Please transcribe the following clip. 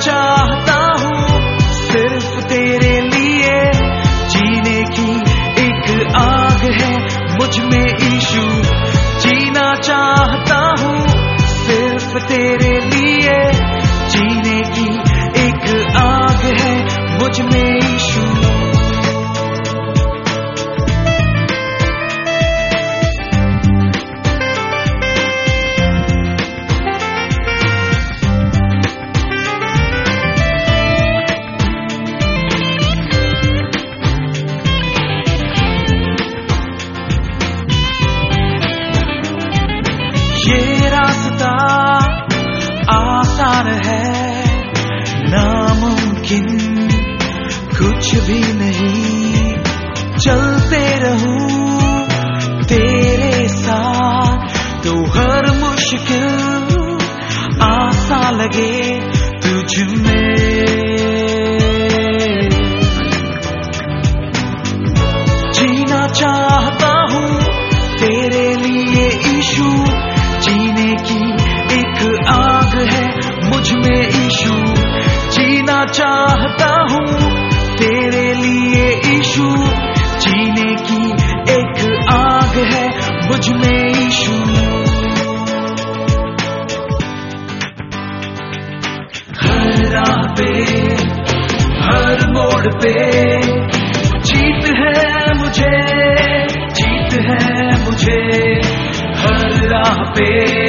चाहता हूँ सिर्फ तेरे लिए, जीने की एक आग है मुझ में ईशु। जीना चाहता हूँ सिर्फ तेरे लिए, जीने की एक आग है मुझ में ईशु। ये रास्ता आसान है, नामुमकिन कुछ भी नहीं। चलते रहूं तेरे साथ तो हर मुश्किल आसान लगे तुझ में। जीना चाहता हूँ तेरे लिए ईशु, जीने की एक आग है मुझ में ईशु। जीना चाहता हूँ तेरे लिए ईशु, जीने की एक आग है मुझ में ईशु। हर राह पे हर मोड़ पे जीत है मुझे, जीत है मुझे। हर राह पे